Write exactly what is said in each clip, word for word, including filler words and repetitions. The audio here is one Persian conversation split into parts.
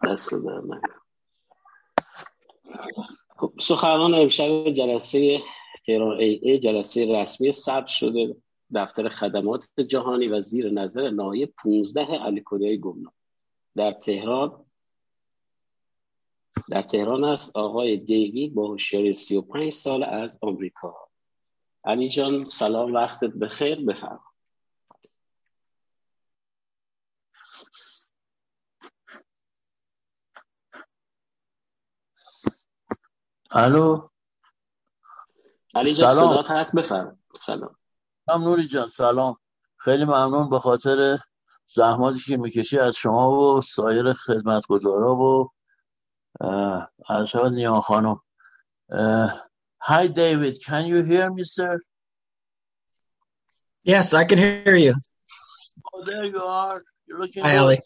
دست دارم. خب سخنران امشب جلسه تهران ای ای جلسه رسمی ثبت شده دفتر خدمات جهانی و زیر نظر نایب پانزده الکلیه گمنام در تهران در تهران است. آقای دیوید با هوشیاری سی و پنج سال از آمریکا. علی جان سلام، وقتت بخیر، بفرما. الو علی جان صدات هست، بفرما. سلام. سلام نوری جان، سلام. خیلی ممنون به خاطر زحماتی که میکشی از شما و سایر خدمتگزارا و از شما نیان خانم. Hi David, can you hear me, sir? Yes, I can hear you. Oh, there you are. You're looking Hi, good. Ali.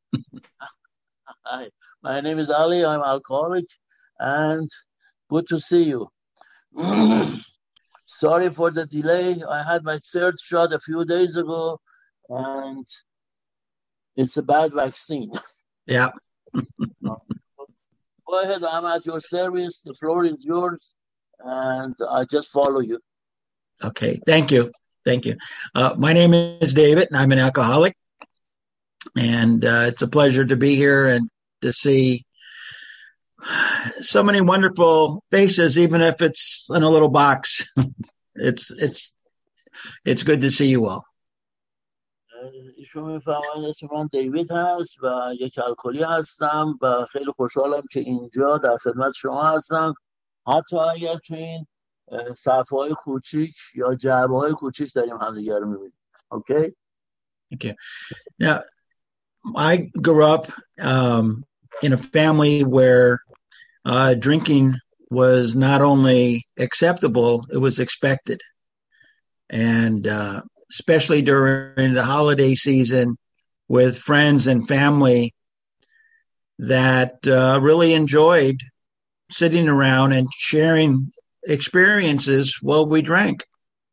Hi, my name is Ali. I'm alcoholic and good to see you. Sorry for the delay. I had my third shot a few days ago and it's a bad vaccine. Yeah. Go ahead. I'm at your service. The floor is yours and I just follow you. Okay. Thank you. Thank you. Uh, my name is David and I'm an alcoholic. And uh, it's a pleasure to be here and to see so many wonderful faces, even if it's in a little box. it's it's it's good to see you all. ایشون میفرمایند که من دیوید هست و یک الکلی هستم و خیلی خوشحالم که اینجا در خدمت شما هستم، حتی اگر تو این صفحه های کوچیک یا جعبه های کوچیک داریم همدیگه رو میبینیم. Okay? Okay. Now, I grew up um, in a family where uh, drinking was not only acceptable, it was expected. And uh, especially during the holiday season with friends and family that uh, really enjoyed sitting around and sharing experiences while we drank.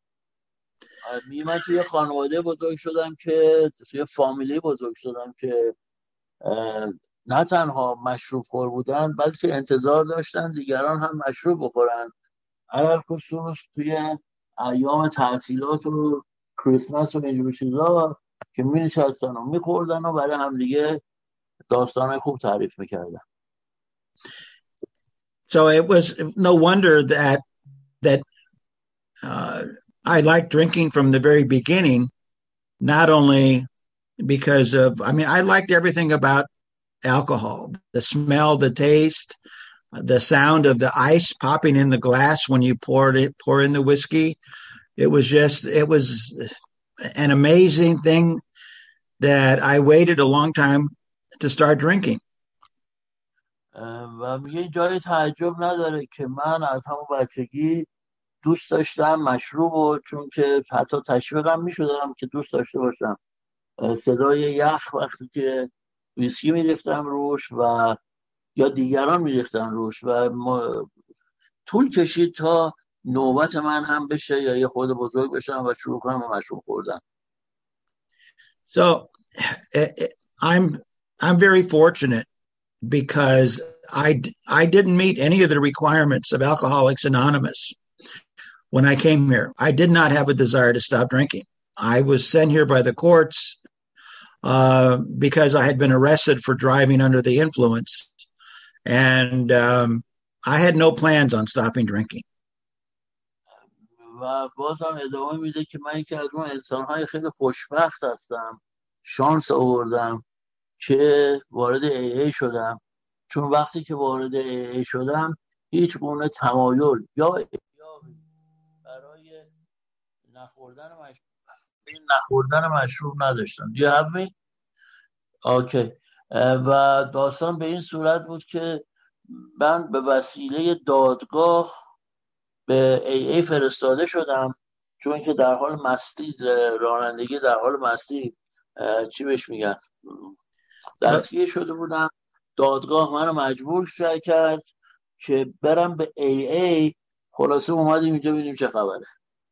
من توی خانواده بزرگ شدم که توی فامیلی بزرگ شدم که نه تنها مشروب خور بودن بلکه انتظار داشتن دیگران هم مشروب بخورن، علل خصوص توی ایام تعطیلات و کریسمس و اینجور چیزا که می نشستن و می خوردن و برای هم دیگه داستانای خوب تعریف میکردن. So it was no wonder that that uh, I liked drinking from the very beginning, not only because of, I mean, I liked everything about alcohol, the smell, the taste, the sound of the ice popping in the glass when you poured it, pour in the whiskey. It was just, it was an amazing thing that I waited a long time to start drinking. و میگه جای تعجب نداره که من از همون بچگی دوست داشتم مشروب و چون که حتی تشویقم میشدم که دوست داشته باشم صدای یخ وقتی که ویسکی میریختم روش و یا دیگران میریختن روش و ما... طول کشید تا نوبت من هم بشه یا یه خود بزرگ بشم و شروع کنم به مشروب خوردن. So I'm I'm very fortunate because I I didn't meet any of the requirements of Alcoholics Anonymous when I came here. I did not have a desire to stop drinking. I was sent here by the courts uh, because I had been arrested for driving under the influence, and um, I had no plans on stopping drinking. و بازم ادامه میده که من یکی از اون انسان‌های خیلی خوشبخت هستم، شانس آوردم که وارد ای ای شدم، چون وقتی که وارد ای ای شدم هیچ گونه تمایل یا برای نخوردن مشروب نخوردن مشروب نداشتم. Do you have me? اوکی. و داستان به این صورت بود که من به وسیله دادگاه به ای ای فرستاده شدم، چون که در حال مستی رانندگی در حال مستی چی بهش میگن دستگیر شده بودم. دادگاه منو مجبور کرد که برم به ای ای. خلاصه اومدیم اینجا ببینیم چه خبره.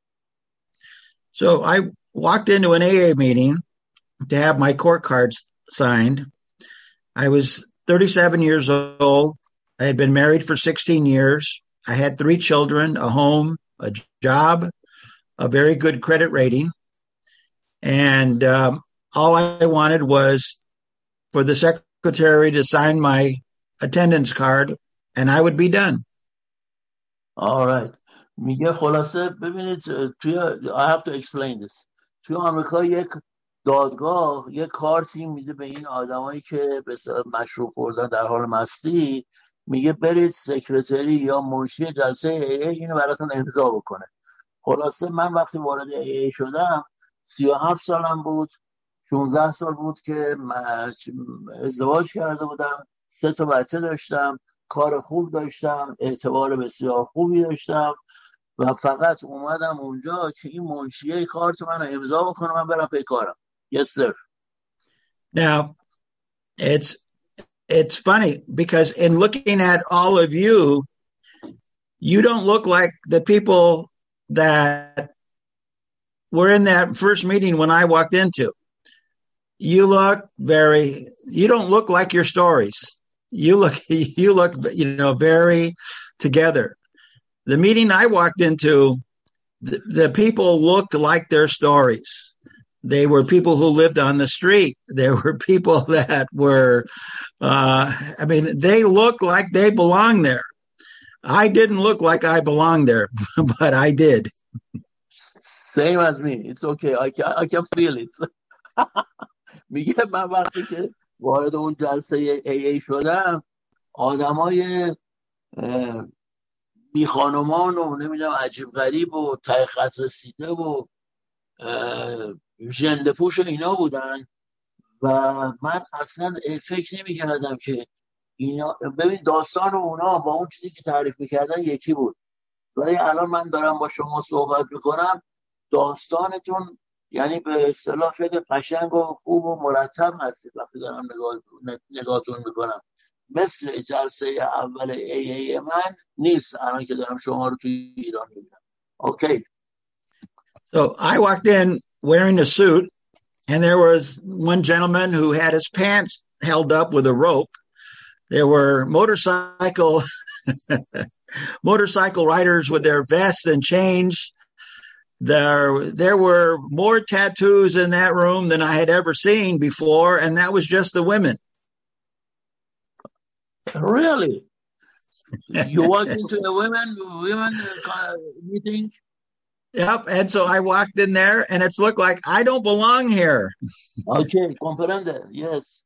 So I walked into an A A meeting to have my court cards signed. I was thirty-seven years old. I had been married for sixteen years. I had three children, a home, a job, a very good credit rating. And um, all I wanted was for the secretary to sign my attendance card and I would be done. All right. میگه خلاصه ببینید توی I have to explain this. توی آمریکا یک دادگاه یک کارتی میده به این آدمایی که به مشروب خوردن در حال مستی، میگه برید سکرتری یا منشی جلسه ای ای اینو براتون امضا بکنه. خلاصه من وقتی وارد ای ای شدم سی و هفت سالم بود، شانزده سال بود که ازدواج کرده بودم، سه تا بچه داشتم، کار خوب داشتم، اعتبار بسیار خوبی داشتم و فقط اومدم اونجا که این منشیه کارت من امضا بکنه من برم پی کارم. Yes sir. Now it's it's funny because in looking at all of you, you don't look like the people that were in that first meeting when I walked into. You look very, you don't look like your stories. You look, you look, you know, very together. The meeting I walked into, the, the people looked like their stories. They were people who lived on the street. There were people that were, uh, I mean, they looked like they belonged there. I didn't look like I belonged there, but I did. Same as me. It's okay. I can, I can feel it. میگه من وقتی که وارد اون جلسه ای ای شدم آدمای بی خانمان و نمیدونم عجیب غریب و ته خط رسیده و ژنده پوش اینا بودن و من اصلا فکر نمی کردم که اینا، ببین داستان اونا با اون چیزی که تعریف میکردن یکی بود، ولی الان من دارم با شما صحبت میکنم داستانتون یعنی به اصطلاح خیلی قشنگ و خوب و مرتب هستید وقتی دارم نگاه نگاهتون میکنم، مثل جلسه اول ای ای من نیست الان که دارم شما رو توی ایران میبینم. Okay. So I walked in wearing a suit and there was one gentleman who had his pants held up with a rope. There were motorcycle motorcycle riders with their vests and chains. There, there were more tattoos in that room than I had ever seen before, and that was just the women. Really? You walked into a women women meeting? Yep, and so I walked in there, and it's looked like I don't belong here. Okay, comprende. Yes.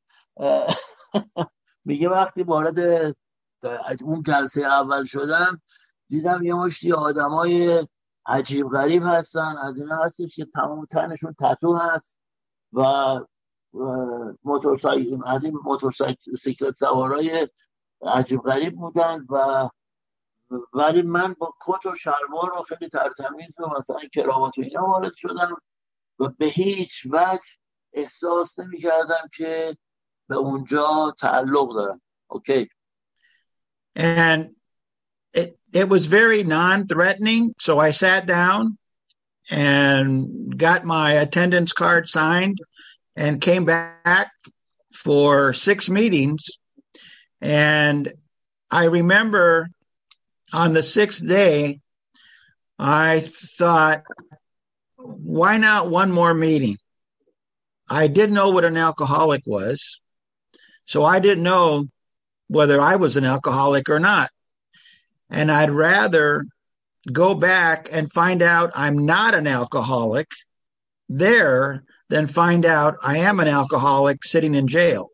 میگه وقتی وارد اون جلسه اول شدم دیدم یه مشتی آدمای عجیب غریب هستن، از اینا هستش که تمام تنشون تتو هست و موتورسایکل از این موتورسایکل سوارای عجیب غریب بودن و ولی من با کت و شلوار و خیلی ترتمیز و مثلا کراوات و اینا وارد شدم و به هیچ وجه احساس نمی کردم که به اونجا تعلق دارم. Okay. And it, it was very non-threatening. So I sat down and got my attendance card signed and came back for six meetings. And I remember on the sixth day, I thought, why not one more meeting? I didn't know what an alcoholic was. So I didn't know whether I was an alcoholic or not. And I'd rather go back and find out I'm not an alcoholic there than find out I am an alcoholic sitting in jail.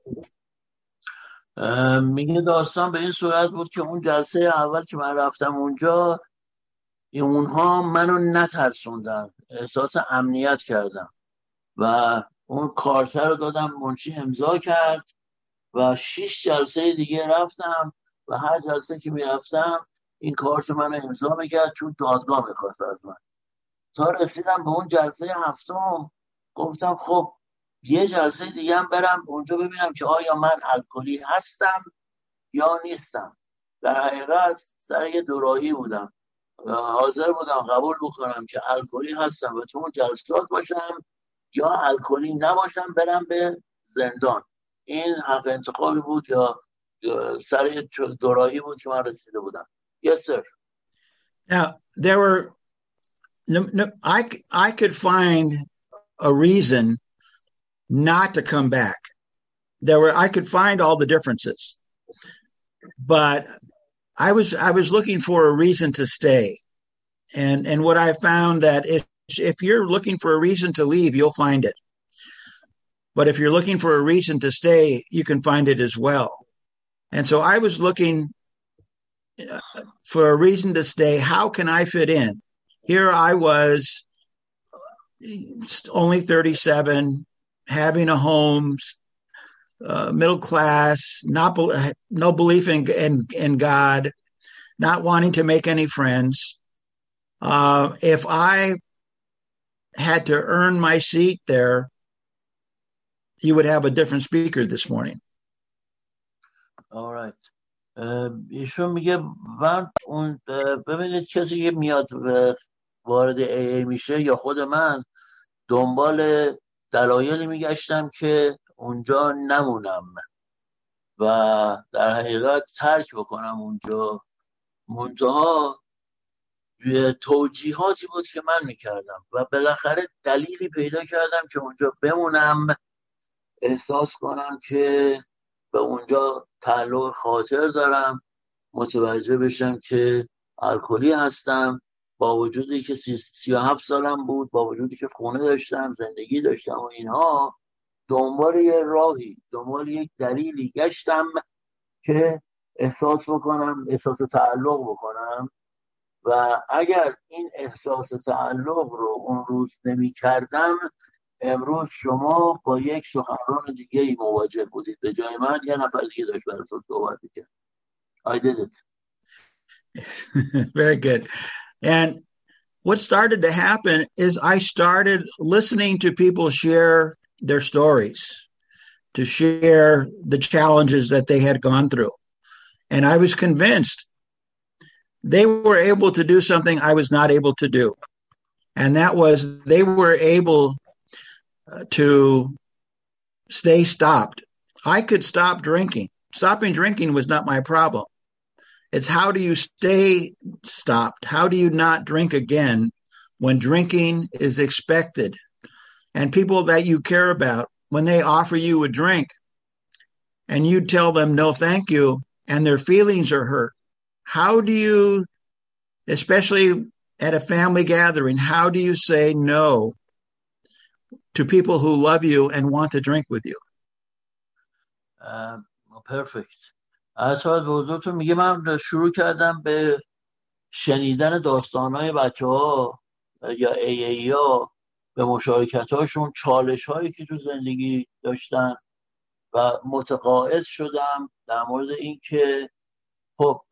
میگه داستان به این صورت بود که اون جلسه اول که من رفتم اونجا اونها منو نترسوندن، احساس امنیت کردم و اون کارت رو دادم منشی امضا کرد و شش جلسه دیگه رفتم و هر جلسه که میرفتم این کارت منو امضا میکرد چون دادگاه میخواست از من. تا رسیدم به اون جلسه هفتم گفتم خب یه جلسه دیگه هم برم اونجا ببینم که آیا من الکلی هستم یا نیستم. در حقیقت سر یه دوراهی بودم، حاضر بودم قبول بکنم که الکلی هستم و تو اون جلسات باشم یا الکلی نباشم برم به زندان. این حق انتخابی بود یا سر دوراهی بود که من رسیده بودم. Yes sir. Now there were no, no, I I could find a reason not to come back. There were I could find all the differences, but I was I was looking for a reason to stay, and and what I found that if if you're looking for a reason to leave, you'll find it. But if you're looking for a reason to stay, you can find it as well. And so I was looking for a reason to stay. How can I fit in? Here I was, only thirty-seven, having a home, uh, middle class, not no belief in, in, in God, not wanting to make any friends. Uh, if I had to earn my seat there, you would have a different speaker this morning. All right. ایشون میگه من اون ببینید کسی که میاد وارد ای ای میشه یا خود من دنبال دلایلی میگشتم که اونجا نمونم و در حقیقت ترک بکنم اونجا. منتها توجیهاتی بود که من میکردم و بالاخره دلیلی پیدا کردم که اونجا بمونم، احساس کنم که به اونجا تعلق خاطر دارم، متوجه بشم که الکلی هستم، با وجودی که سی, سی و هفت سالم بود، با وجودی که خونه داشتم، زندگی داشتم و اینها، دنبال یه راهی، دنبال یک دلیلی گشتم که احساس بکنم، احساس تعلق بکنم و اگر این احساس تعلق رو اون روز نمی کردم، امروز شما با یک سخنران دیگه ای مواجه بودید. به جای من یه نفر دیگه داشت براتون صحبت می‌کرد. I did it. Very good. And what started to happen is I started listening to people share their stories, to share the challenges that they had gone through. And I was convinced they were able to do something I was not able to do. And that was they were able to stay stopped. I could stop drinking. Stopping drinking was not my problem. It's how do you stay stopped? How do you not drink again when drinking is expected? And people that you care about, when they offer you a drink and you tell them no thank you and their feelings are hurt, how do you, especially at a family gathering, how do you say no to people who love you and want to drink with you? Uh, perfect. اصلا حضورتون میگه من شروع کردم به شنیدن داستانهای بچه ها یا ای ای ها، به مشارکت هاشون، چالش هایی که تو زندگی داشتن و متقاعد شدم در مورد این که خب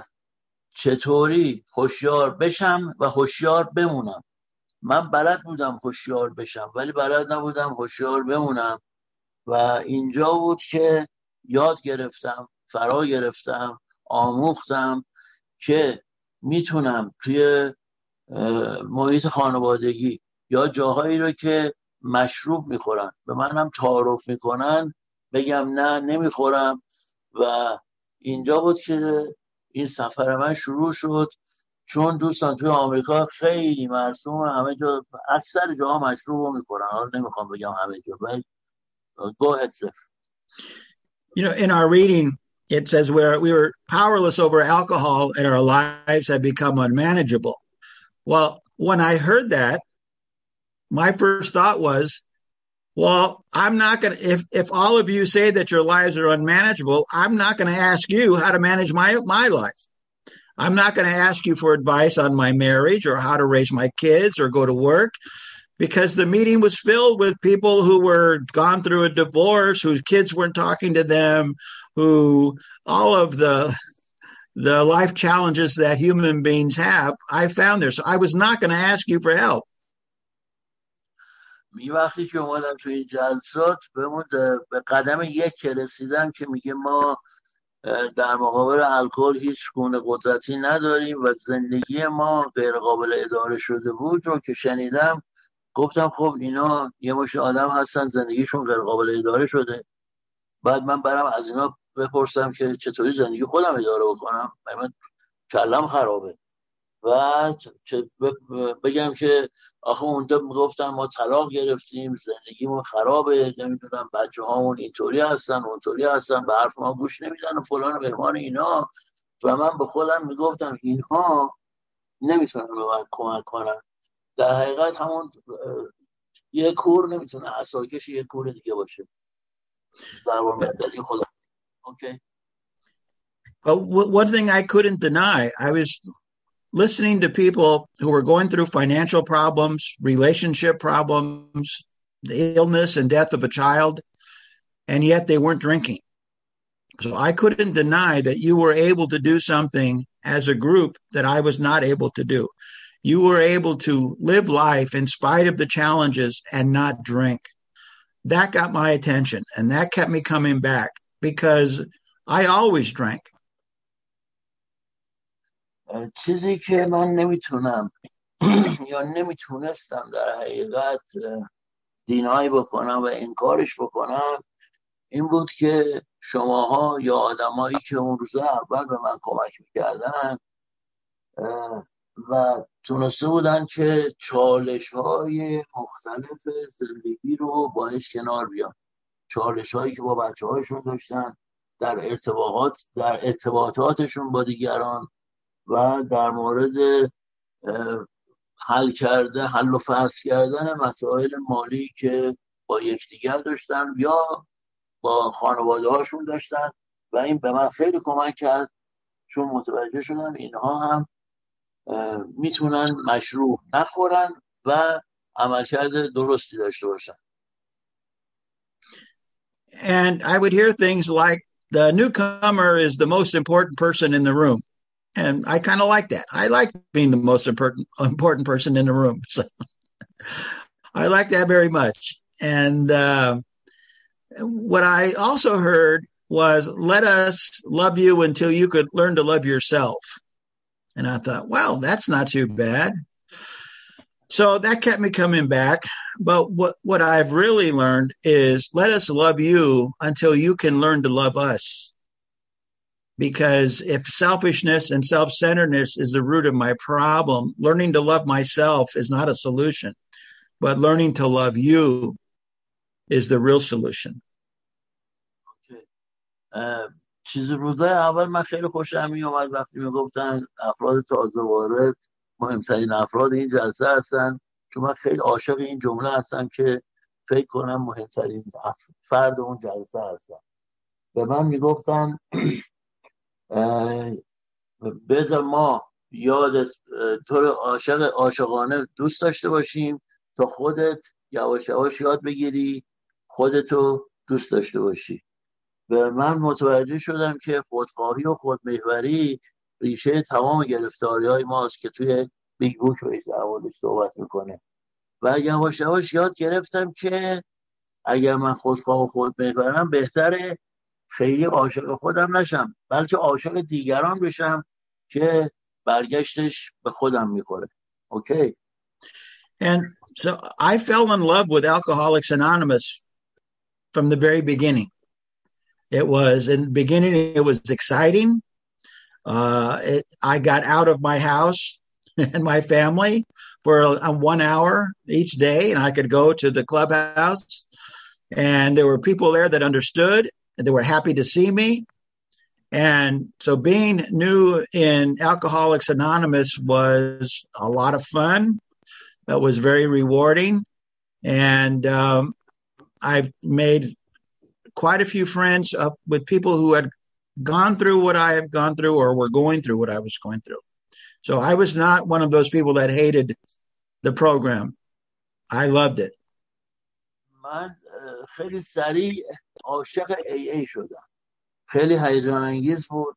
چطوری هوشیار بشم و هوشیار بمونم. من بلد بودم هوشیار بشم ولی بلد نبودم هوشیار بمونم و اینجا بود که یاد گرفتم، فرا گرفتم، آموختم که میتونم توی محیط خانوادگی یا جاهایی رو که مشروب میخورن به منم تعارف میکنن بگم نه نمیخورم و اینجا بود که این سفر من شروع شد. چون دوستان توی آمریکا خیلی مرسوم، همه جا اکثر جاها مشروب رو میخورن، حالا نمیخوام بگم همه جا ولی go ahead sir. You know, in our reading it says we're, we were powerless over alcohol and our lives had become unmanageable. Well, when I heard that, my first thought was, well, I'm not going to, if, if all of you say that your lives are unmanageable, I'm not going to ask you how to manage my, my life. I'm not going to ask you for advice on my marriage or how to raise my kids or go to work, because the meeting was filled with people who were gone through a divorce, whose kids weren't talking to them, who all of the the life challenges that human beings have, I found there. So I was not going to ask you for help. می وقتی که اومدم تو این جلسات به قدم یک که رسیدم که میگه ما در مقابل الکل هیچ گونه قدرتی نداریم و زندگی ما غیر قابل اداره شده بود رو که شنیدم، گفتم خب اینا یه مش آدم هستن زندگیشون غیر قابل اداره شده، بعد من برم از اینا بپرسم که چطوری زندگی خودم اداره بکنم، من کلم خرابه. و بگم که آخه اونجا میگفتن ما طلاق گرفتیم، زندگیمون خرابه، نمیدونم بچه هامون اینطوری هستن اونطوری هستن، به حرف ما گوش نمیدن و فلان و بهمان اینا. و من به خودم میگفتم اینها نمیتونن به من کمک کنن. در حقیقت همون یه کور نمیتونه اساکش یه کور دیگه باشه. ضربان بدلی خدا. Okay. But one thing I couldn't deny, I was listening to people who were going through financial problems, relationship problems, the illness and death of a child, and yet they weren't drinking. So I couldn't deny that you were able to do something as a group that I was not able to do. You were able to live life in spite of the challenges and not drink. That got my attention, and that kept me coming back because I always drank. چیزی که من نمیتونم یا نمیتونستم در حقیقت دینای بکنم و انکارش بکنم این بود که شماها یا آدمایی که اون روز اول به من کمک میکردن و تونسته بودن که چالش های مختلف زندگی رو باهاش کنار بیان، چالش هایی که با بچه هایشون داشتن در ارتباطات در ارتباطاتشون با دیگران و در مورد حل کرده حل و فصل کردن مسائل مالی که با یکدیگر داشتن یا با خانواده هاشون داشتن. و این به من خیلی کمک کرد چون متوجه شدم اینها هم میتونن مشروب نخورن و عملکرد درستی داشته باشن. And I would hear things like the newcomer is the most important person in the room. And I kind of like that. I like being the most important important person in the room. So I like that very much. And uh, what I also heard was, let us love you until you could learn to love yourself. And I thought, well, that's not too bad. So that kept me coming back. But what, what I've really learned is, let us love you until you can learn to love us. Because if selfishness and self-centeredness is the root of my problem, learning to love myself is not a solution, but learning to love you is the real solution. Okay. Uh, چیز روزای اول من خیلی خوشم می اومد وقتی می گفتن افراد تازه وارد مهمترین افراد این جلسه هستن، چون من خیلی عاشق این جمله هستم که فکر کنم مهمترین فرد اون جلسه هستن. به من می گفتن بذار ما یادت طور عاشق عاشقانه دوست داشته باشیم تا خودت یواش یواش یاد بگیری خودتو دوست داشته باشی. و من متوجه شدم که خودخواهی و خودمحوری ریشه تمام گرفتاری های ماست که توی بیگ بوک بهش در موردش صحبت میکنه. و یواش یواش یاد گرفتم که اگر من خودخواه و خودمحورم بهتره خیلی عاشق خودم نشم بلکه عاشق دیگران بشم که برگشتش به خودم میخوره. Okay. And so I fell in love with Alcoholics Anonymous from the very beginning. It was, in the beginning, it was exciting. Uh, it, I got out of my house and my family for a, a one hour each day, and I could go to the clubhouse, and there were people there that understood, and they were happy to see me. And so being new in Alcoholics Anonymous was a lot of fun. That was very rewarding. And um, I've made quite a few friends uh, with people who had gone through what I have gone through or were going through what I was going through. So I was not one of those people that hated the program. I loved it. من خیلی سریع عاشق ای ای شدم. خیلی هیجان انگیز بود.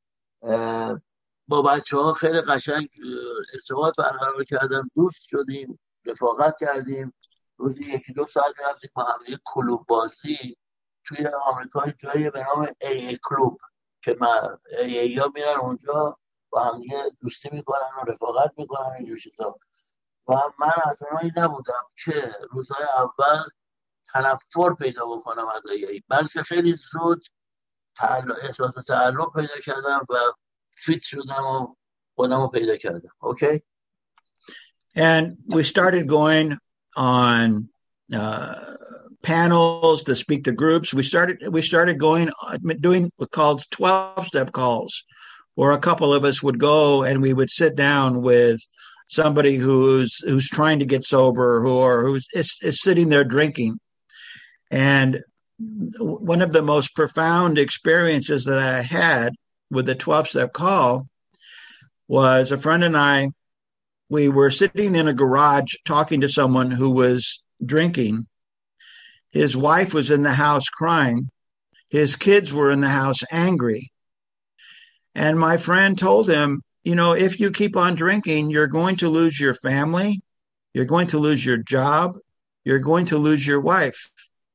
با بچه ها خیلی قشنگ ارتباط برقرار کردم، دوست شدیم، رفاقت کردیم. روزی یکی دو ساعت رفتیم با هم یک کلوب بازی توی آمریکا جایی به نام ای ای کلوب که من ای ای ها میرن اونجا با هم دوستی میکنن و رفاقت میکنن اینجور چیزا. و من از اونایی نبودم که روزهای اول تنفر پیدا بکنم از ای ای، بلکه خیلی زود تعلق احساس تعلق پیدا کردم و فیت شدم و خودم رو پیدا کردم. Okay. And we started going on uh, panels to speak to groups. We started we started going doing what called twelve-step calls, where a couple of us would go and we would sit down with somebody who's who's trying to get sober, who or who's is, is sitting there drinking. And one of the most profound experiences that I had with the twelve-step call was a friend and I, we were sitting in a garage talking to someone who was drinking. His wife was in the house crying. His kids were in the house angry. And my friend told him, you know, if you keep on drinking, you're going to lose your family. You're going to lose your job. You're going to lose your wife.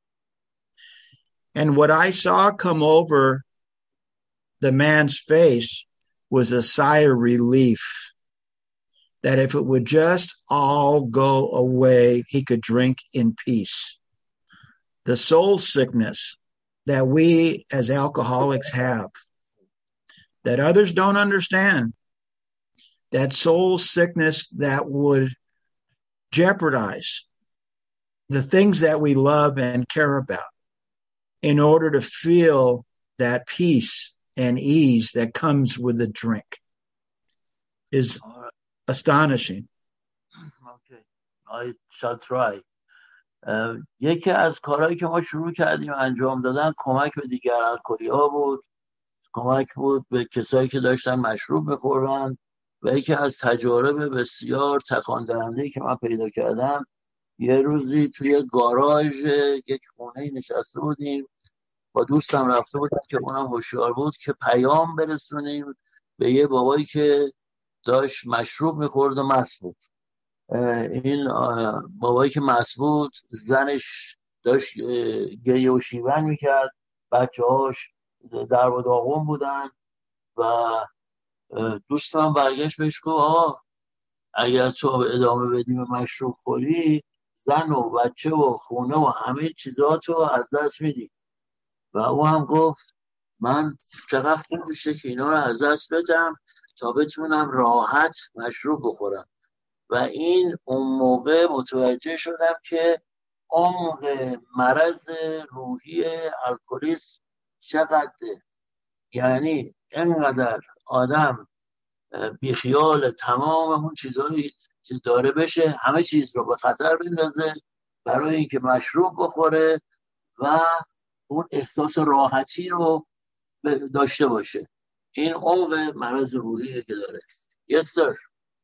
And what I saw come over the man's face was a sigh of relief that if it would just all go away, he could drink in peace. The soul sickness that we as alcoholics have, that others don't understand, that soul sickness that would jeopardize the things that we love and care about in order to feel that peace and ease that comes with the drink is astonishing. Okay, I shall try. uh, یکی از کارهایی که ما شروع کردیم انجام دادن کمک به دیگر الکلی ها بود، کمک بود به کسایی که داشتن مشروب میخوردن و یکی از تجارب بسیار تکان دهنده‌ای که من پیدا کردم، یه روزی توی گاراژ یک خونه نشسته بودیم با دوستم، رفته بودیم که اونم هوشیار بود که پیام برسونیم به یه بابایی که داشت مشروب میخورد و مست بود. این بابایی که مست بود زنش داشت گریه و شیون میکرد، بچه هاش در و داغون بودن و دوستم برگشت بهش گفت آقا اگر تو ادامه بدیم مشروب خوری، زن و بچه و خونه و همه چیزاتو از دست میدی. و او هم گفت من چقدر خوب میشه که اینا رو از دست بدم تا بتونم راحت مشروب بخورم. و این اون موقع متوجه شدم که عمق مرض روحی الکلیسم چقدره. یعنی اینقدر آدم بیخیال تمام اون چیزایی که داره بشه، همه چیز رو به خطر بندازه برای اینکه مشروب بخوره و اون احساس راحتی رو داشته باشه. این عمق مرض روحیه که داره. Yes, sir.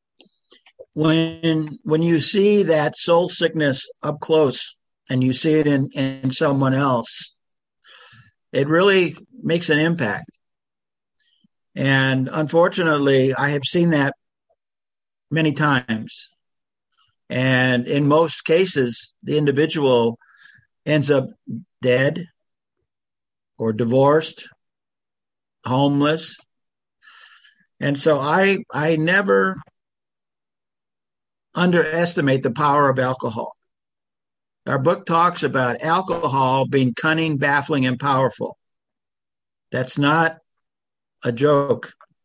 When when you see that soul sickness up close and you see it in, in someone else, it really makes an impact. And unfortunately, I have seen that many times. And in most cases, the individual ends up dead or divorced, homeless. And so I I never underestimate the power of alcohol. Our book talks about alcohol being cunning, baffling, and powerful. That's not a joke.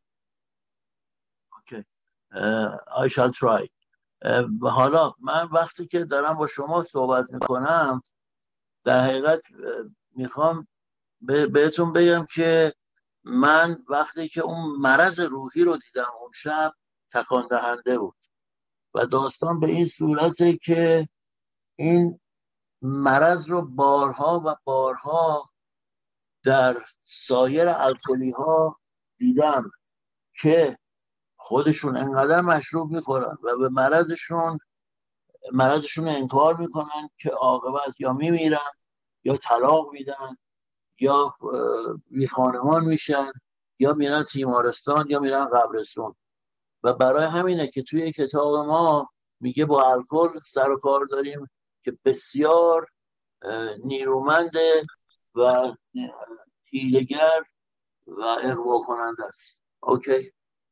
Okay. Uh, I shall try. Uh, حالا من وقتی که دارم با شما صحبت میکنم در حقیقت uh, میخوام به بهتون بگم که من وقتی که اون مرض روحی رو دیدم اون شب تکان دهنده بود و داستان به این صورته که این مرض رو بارها و بارها در سایر الکلی ها دیدم که خودشون انقدر مشروب میخورن و به مرضشون مرضشون انکار میکنن که عاقبت یا میمیرن یا طلاق میدن یا بیخانمان میشن یا میرن تیمارستان یا میرن قبرستون. و برای همینه که توی کتاب ما میگه با الکل سر و کار داریم که بسیار نیرومنده و حیله‌گر و اغوا کننده است. Okay.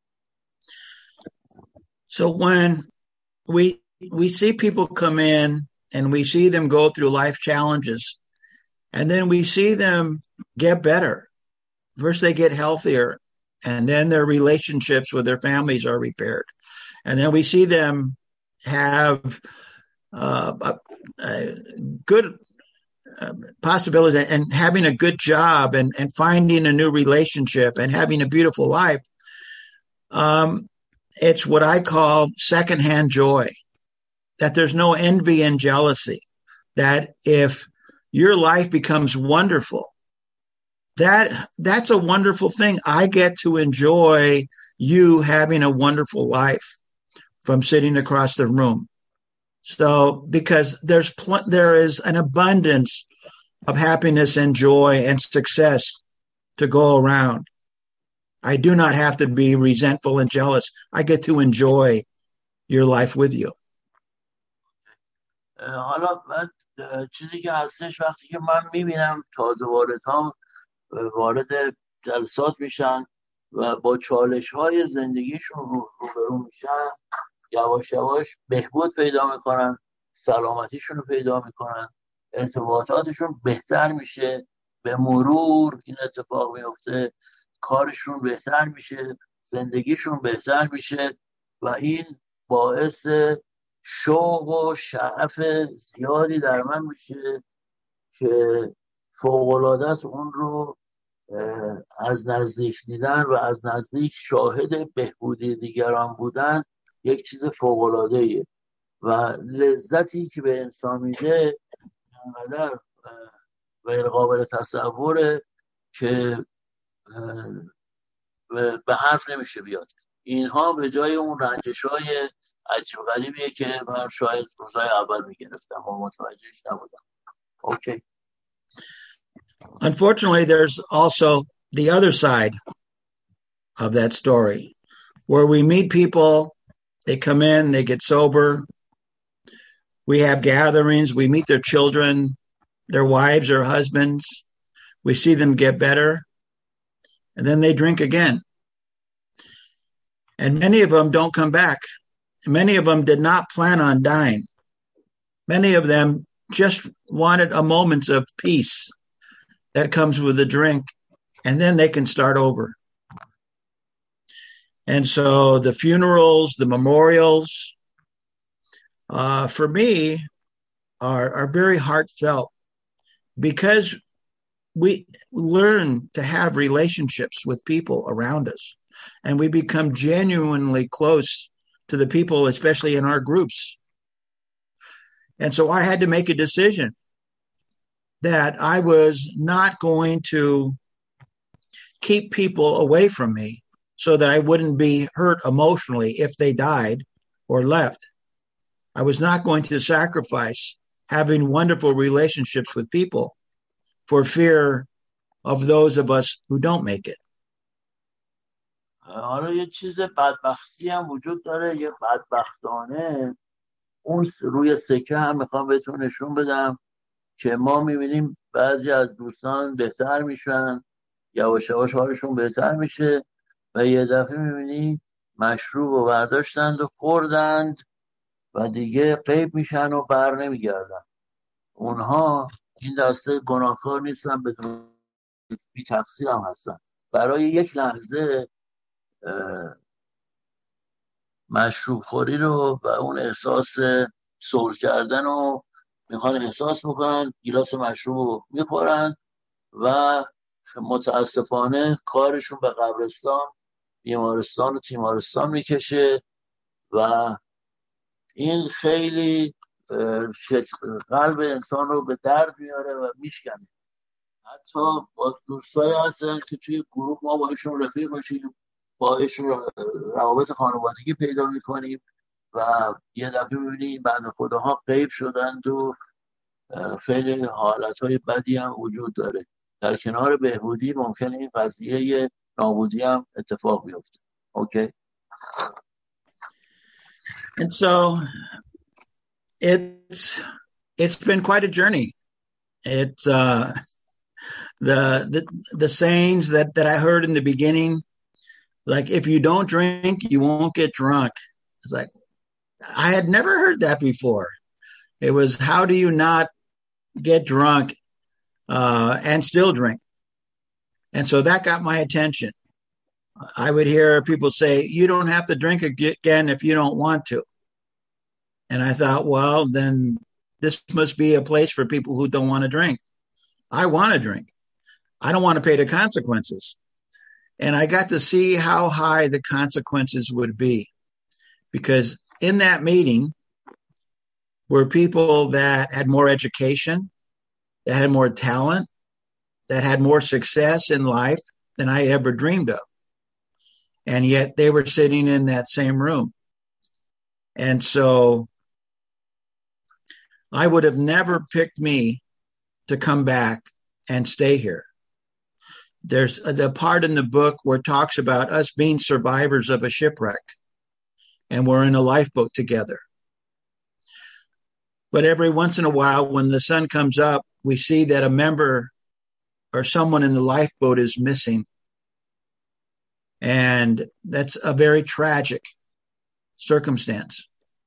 So when we we see people come in and we see them go through life challenges and then we see them get better first they get healthier, and then their relationships with their families are repaired. And then we see them have uh, a, a good uh, possibilities and having a good job and, and finding a new relationship and having a beautiful life. Um, it's what I call secondhand joy, that there's no envy and jealousy, that if your life becomes wonderful, that that's a wonderful thing. I get to enjoy you having a wonderful life from sitting across the room. So, because there's pl- there is an abundance of happiness and joy and success to go around. I do not have to be resentful and jealous. I get to enjoy your life with you. حالا من چیزی که هستش وقتی که من میبینم تازه وارد ها وارد جلسات میشن و با چالش های زندگیشون رو روبرو میشن، یواش یواش بهبود پیدا میکنن، سلامتیشون رو پیدا میکنن، ارتباطاتشون بهتر میشه، به مرور این اتفاق میفته، کارشون بهتر میشه، زندگیشون بهتر میشه و این باعث شوق و شغف زیادی در من میشه که فوق‌العاده است اون رو از نزدیک دیدن و از نزدیک شاهد بهبودی دیگران بودن یک چیز فوق‌العاده‌ایه و لذتی که به انسان میده انقدر غیر قابل تصوره که به حرف نمیشه بیاد. اینها به جای اون رنجش‌های عجیب غریبیه که من شاید روزای اول میگرفتم و متوجهش نبودم. Okay. Unfortunately, there's also the other side of that story where we meet people, they come in, they get sober, we have gatherings, we meet their children, their wives or husbands, we see them get better, and then they drink again. And many of them don't come back. Many of them did not plan on dying. Many of them just wanted a moment of peace that comes with a drink, and then they can start over. And so the funerals, the memorials, uh, for me, are, are very heartfelt because we learn to have relationships with people around us, and we become genuinely close to the people, especially in our groups. And so I had to make a decision that I was not going to keep people away from me so that I wouldn't be hurt emotionally if they died or left. I was not going to sacrifice having wonderful relationships with people for fear of those of us who don't make it. حالا یه چیز بدبختی هم وجود داره، یه بدبختانه اون روی سکه هم میخوام بهتون نشون بدم که ما میبینیم بعضی از دوستان بهتر میشن، یواش یواش حالشون بهتر میشه و یه دفعه میبینی مشروب رو برداشتند و خوردند و دیگه غیب میشن و بر نمیگردن. اونها این دسته گناهکار نیستن، بدون بی تقصیر هم هستن. برای یک لحظه مشروب خوری رو و اون احساس سول کردن رو میخوان احساس بکنن، گیلاس مشروب رو میخورن و متاسفانه کارشون به قبرستان، بیمارستان و تیمارستان میکشه و این خیلی قلب انسان رو به درد میاره و میشکنه. حتی با دوستایی هستن که توی گروه ما باشون رفیق باشیم، باشون روابط خانوادگی پیدا میکنیم و یه دفعه میبینیم بنده خداها غیب شدند و خیلی حالتهای بدی هم وجود داره. در کنار بهبودی ممکنه این قضیه نابودی هم اتفاق بیفته. اوکی. And so it's it's been quite a journey. It's uh, the the the sayings that that I heard in the beginning, like if you don't drink, you won't get drunk. It's like I had never heard that before. It was how do you not get drunk uh, and still drink? And so that got my attention. I would hear people say, you don't have to drink again if you don't want to. And I thought, well, then this must be a place for people who don't want to drink. I want to drink. I don't want to pay the consequences. And I got to see how high the consequences would be. Because in that meeting were people that had more education, that had more talent, that had more success in life than I ever dreamed of. And yet they were sitting in that same room. And so I would have never picked me to come back and stay here. There's the part in the book where it talks about us being survivors of a shipwreck, and we're in a lifeboat together. But every once in a while, when the sun comes up, we see that a member or someone in the lifeboat is missing. And that's a very tragic circumstance.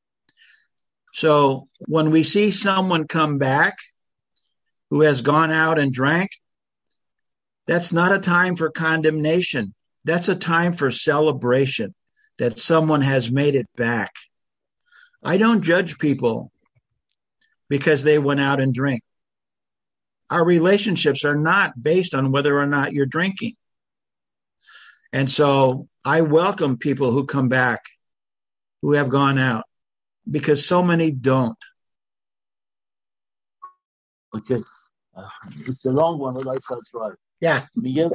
So when we see someone come back who has gone out and drank, that's not a time for condemnation. That's a time for celebration that someone has made it back. I don't judge people because they went out and drink. Our relationships are not based on whether or not you're drinking. And so I welcome people who come back, who have gone out, because so many don't. Okay. Uh, it's a long one, but I shall try. Yeah. Miguel,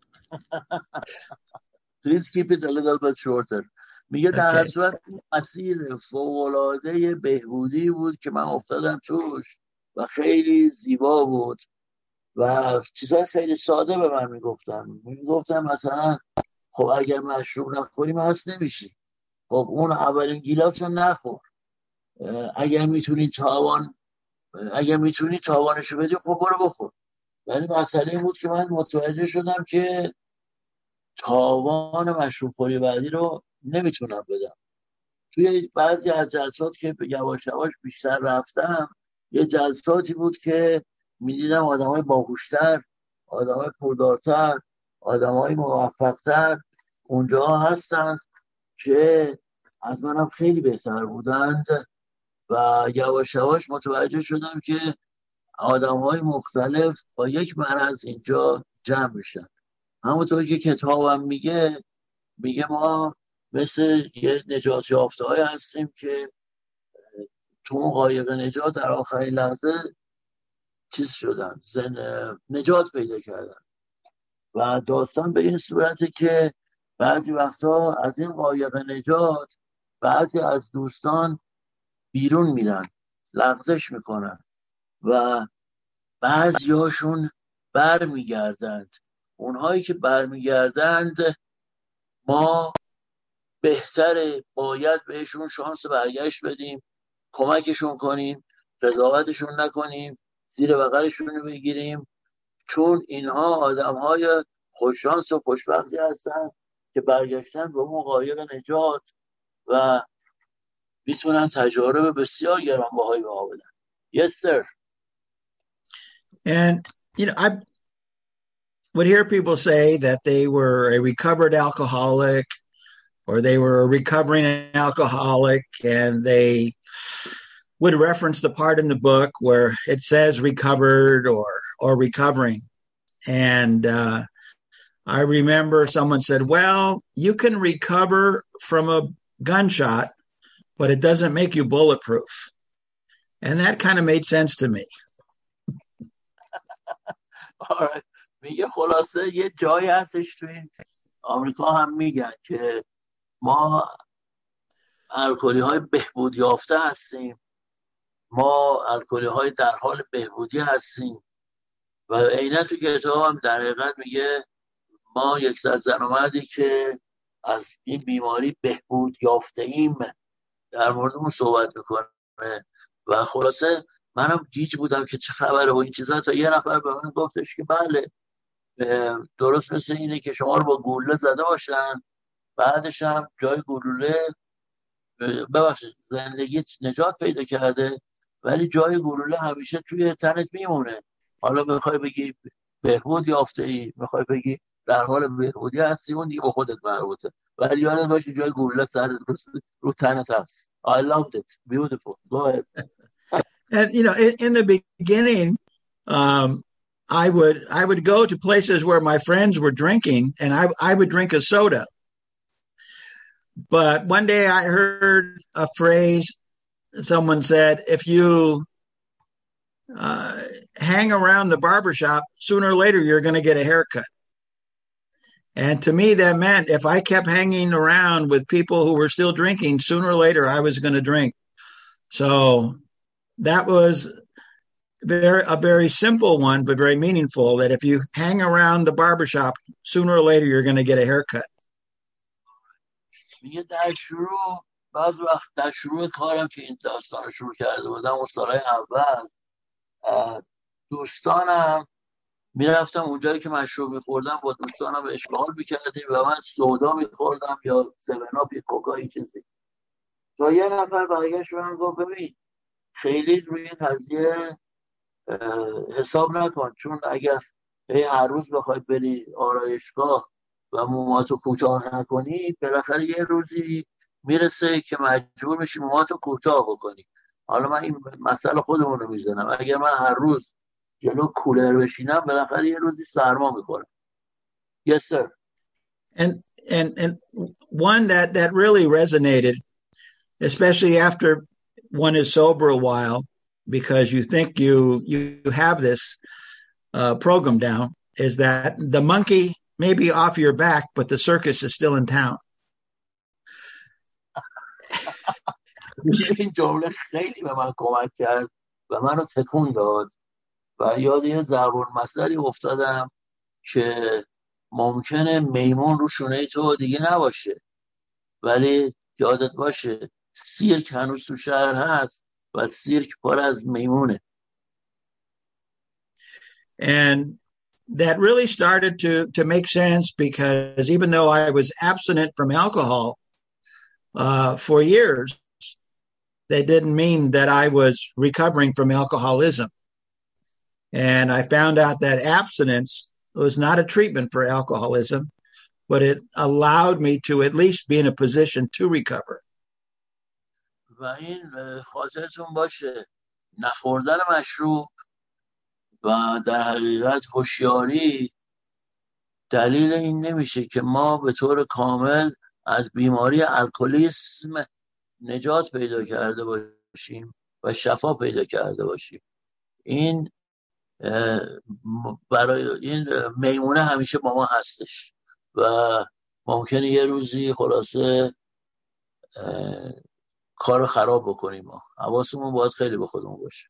please keep it a little bit shorter. میگه در هر صورت مسیر فوق‌العاده بهبودی بود که من افتادم توش و خیلی زیبا بود و چیزای خیلی ساده به من میگفتن. میگفتن مثلا خب اگر مشروب نخوری مست نمیشی. خب اون اولین گیلاسو نخور. اگر میتونی تاوان اگر میتونی تاوانشو بدی خب برو بخور. ولی مسئله این بود که من متوجه شدم که تاوان مشروب خوری بعدی رو نمیتونم بدم. توی بعضی از جلسات که یواش یواش بیشتر رفتم، یه جلساتی بود که میدیدم آدمای باهوشتر، آدمای پردارتر، آدمای موفقتر اونجا هستن که از منم خیلی بهتر بودند و یواش یواش متوجه شدم که آدم‌های مختلف با یک مرض اینجا جمع میشن. همونطور که کتابم میگه میگه ما مثل یه نجات یافته‌های هستیم که تو اون قایق نجات در آخرین لحظه چیز شدن، زن نجات پیدا کردن. و داستان به این صورته که بعضی وقتا از این قایق نجات بعضی از دوستان بیرون میرن، لغزش میکنن و بعضی هاشون بر میگردند. اونهایی که بر میگردند ما بهتره باید بهشون شانس برگشت بدیم، کمکشون کنیم، قضاوتشون نکنیم، زیر بغلشون رو بگیریم، چون اینها آدم‌های خوششانس و خوشبختی هستن که برگشتن به اون قایق نجات و میتونن تجارب بسیار گرانبهایی به ما بدن. Yes, sir. And, you know, I would hear people say that they were a recovered alcoholic or they were a recovering alcoholic, and they would reference the part in the book where it says recovered or or recovering. And uh, I remember someone said, well, you can recover from a gunshot, but it doesn't make you bulletproof. And that kind of made sense to me. آره میگه خلاصه یه جایی هستش توی آمریکا هم میگن که ما الکلی های بهبود یافته هستیم، ما الکلی های در حال بهبودی هستیم و عیناً تو کتاب هم در حقیقت میگه ما یک زن و مردی که از این بیماری بهبود یافته ایم در موردمون صحبت میکنه. و خلاصه منم گیج بودم که چه خبره و این چیزا، تا یه نفر به من گفتش که بله درست مثل اینه که شما رو با گلوله زده باشن، بعدش هم جای گلوله ببخشید زندگیت نجات پیدا کرده ولی جای گلوله همیشه توی تنت میمونه. حالا میخوای بگی بهبود یافته ای، میخوای بگی در حال بهبودی هستی اون دیگه به خودت مربوطه. ولی یادت باشه جای گوله سر رو, رو تنت هست. I loved it. Beautiful. Go ahead. And you know, in, in the beginning, um, I would I would go to places where my friends were drinking, and I I would drink a soda. But one day I heard a phrase. Someone said, "If you uh, hang around the barbershop, sooner or later you're going to get a haircut." And to me, that meant if I kept hanging around with people who were still drinking, sooner or later I was going to drink. So that was very, a very simple one, but very meaningful, that if you hang around the barbershop, sooner or later you're going to get a haircut. میگه در شروع بعض وقت در شروع کارم که این داستان شروع کرده بودم اون سالهای اول دوستانم میرفتم اونجایی که مشروب میخوردم با دوستانم اشغال میکردیم و من سودا میخوردم یا سوناپ یا کوکایی چیزی. تا یه نفر برگشت به من گفت ببین خیلی روی قضیه حساب نکن، چون اگر هر روز بخوای بری آرایشگاه و موهاتو کوتاه نکنی بالاخره یه روزی میرسه که مجبور میشی موهاتو کوتاه بکنی. حالا من این مسئله خودمون رو میزنم، اگر من هر روز جلو کولر بشینم بالاخره یه روزی سرما میخورم. Yes sir. And and and one that that really resonated, especially after one is sober a while, because you think you you have this uh, program down, is that the monkey may be off your back, but the circus is still in town. این جمله خیلی به من کمک کرد و منو تکون داد و یاد یه ضرب المثلی افتادم که ممکنه میمون رو شونه تو دیگه نباشه ولی یادت باشه سیرک هنوز تو شهر هست و سیرک پر از میمونه. And that really started to to make sense, because even though I was abstinent from alcohol uh, for years, that didn't mean that I was recovering from alcoholism. And I found out that abstinence was not a treatment for alcoholism, but it allowed me to at least be in a position to recover. و این خاطرتون باشه نخوردن مشروب و در حقیقت هوشیاری دلیل این نمیشه که ما به طور کامل از بیماری الکلیسم نجات پیدا کرده باشیم و شفا پیدا کرده باشیم. این برای این میمونه همیشه با ما هستش و ممکنه یه روزی خلاصه کار خراب بکنیم. ما حواسمون باید خیلی به خودمون باشه.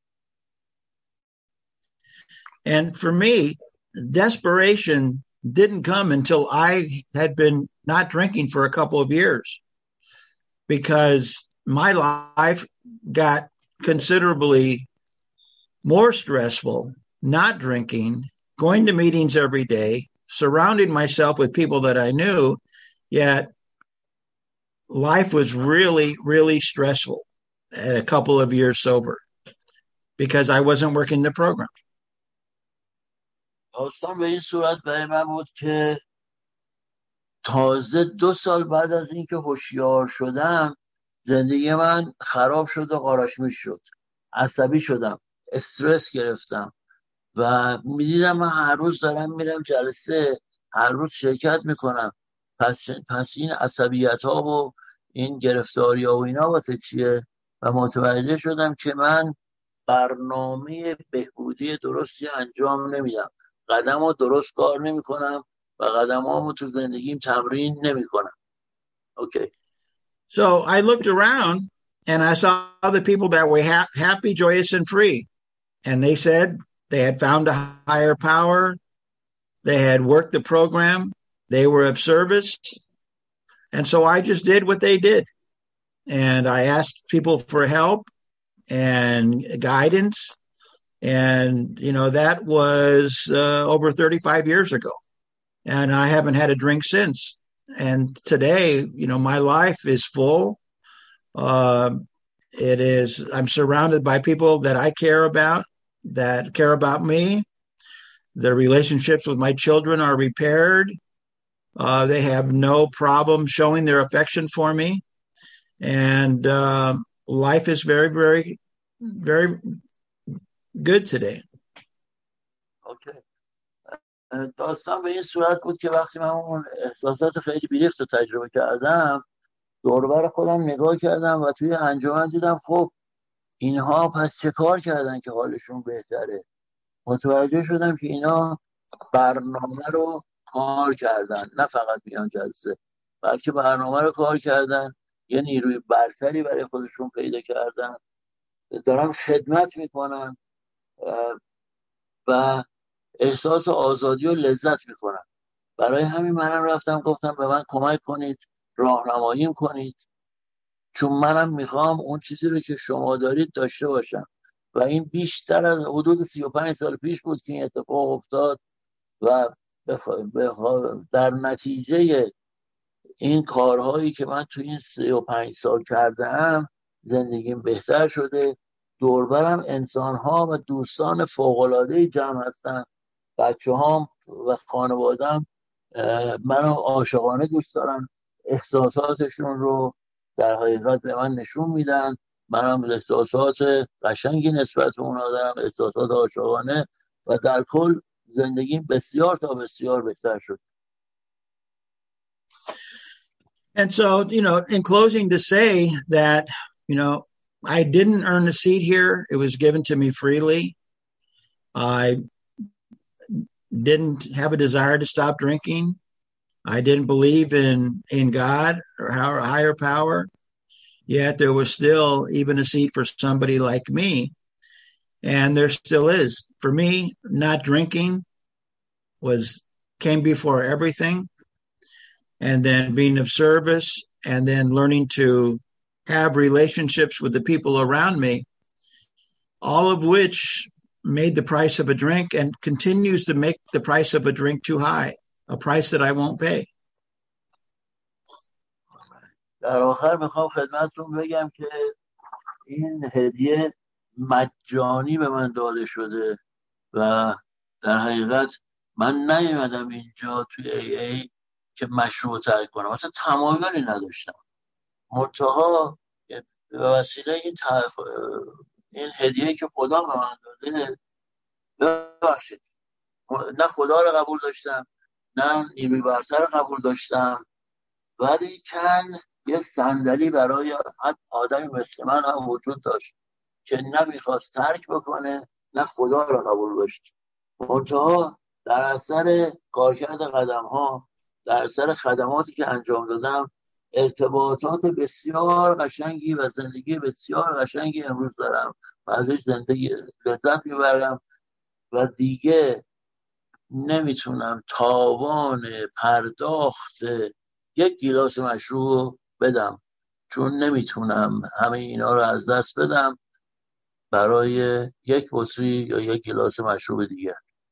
And for me, desperation didn't come until I had been not drinking for a couple of years, because my life got considerably more stressful, not drinking, going to meetings every day, surrounding myself with people that I knew, yet life was really, really stressful at a couple of years sober because I wasn't working the program. داستان به این صورت برای من بود که تازه دو سال بعد از اینکه هوشیار شدم زندگی من خراب شد و قاراشمیش شد. عصبی شدم، استرس گرفتم و میدیدم من هر روز دارم میرم جلسه، هر روز شرکت میکنم، پس, پس این عصبیت ها و این گرفتاری ها و اینا واسه چیه؟ و متوجه شدم که من برنامه بهبودی درستی انجام نمیدم، قدم ها درست کار نمی کنم و قدم ها تو زندگیم تمرین نمی کنم. Okay. So I looked around and I saw the people that were ha- happy, joyous, and free. And they said they had found a higher power. They had worked the program. They were of service. And so I just did what they did. And I asked people for help and guidance. And, you know, that was uh, over thirty-five years ago. And I haven't had a drink since. And today, you know, my life is full. Uh, it is, I'm surrounded by people that I care about, that care about me. The relationships with my children are repaired. Uh, they have no problem showing their affection for me. And uh, life is very, very, very good today. اوکی. داستان به این صورت بود که وقتی من اون احساسات خیلی بیریخت رو تجربه کردم، دور و بر خودم نگاه کردم و توی انجمن دیدم خب اینها پس چه کار کردن که حالشون بهتره. متوجه شدم که اینا برنامه رو کار کردن، نه فقط میان جلسه، بلکه برنامه رو کار کردن، یه نیروی برتری برای خودشون پیدا کردن، دارن خدمت میکنن و احساس آزادی و لذت میکنن. برای همین منم رفتم گفتم به من کمک کنید، راهنماییم کنید، چون منم میخوام اون چیزی رو که شما دارید داشته باشم. و این بیشتر از حدود سی و پنج سال پیش بود که این اتفاق افتاد و بخ... بخ... در نتیجه این کارهایی که من تو این سی و پنج سال کردم زندگیم بهتر شده. دوربرم انسانها و دوستان فوق‌العاده‌ای جمع هستن. بچه هام و خانوادم منو عاشقانه دوست دارن، احساساتشون رو در حقیقت به من نشون میدن، منم احساسات قشنگی نسبت به اونا دارم، احساسات عاشقانه، و در کل زندگیم بسیار تا بسیار بهتر شد. And so, you know, in closing, to say that, you know, I didn't earn a seat here. It was given to me freely. I didn't have a desire to stop drinking. I didn't believe in, in God or higher power. Yet there was still even a seat for somebody like me. And there still is. For me, not drinking was came before everything. And then being of service, and then learning to have relationships with the people around me, all of which made the price of a drink and continues to make the price of a drink too high, a price that I won't pay. در آخر میخوام خدمتتون بگم که این هدیه مجانی به من داده شده و در حقیقت من نیومدم اینجا توی ای ای که مشروع ترک کنم، اصلا تمایلی نداشتم. منتها به وسیله این, طرف این هدیه که خدا به من داده، ببخشید، نه خدا رو قبول داشتم نه نیروی برتر رو قبول داشتم، ولی کن یک صندلی برای آدمی مثل من هم وجود داشت که نمیخواست ترک بکنه نه خدا رو قبول داشت. منتها در اثر کارکرد قدم ها، در اثر خدماتی که انجام دادم، ارتباطات بسیار قشنگی و زندگی بسیار قشنگی امروز دارم و ازش زندگی لذت میبرم و دیگه نمیتونم تاوان پرداخت یک گیلاس مشروب بدم، چون نمیتونم همه اینا رو از دست بدم برای یک بطری یا یک گیلاس مشروب دیگه.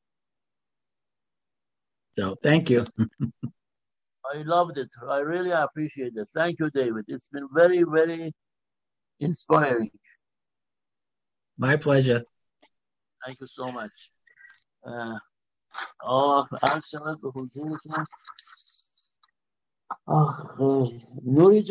So, thank you. I loved it. I really appreciate it. Thank you, David. It's been very, very inspiring. My pleasure. Thank you so much. Uh, آه عرض شود به حضورتون. آه نوری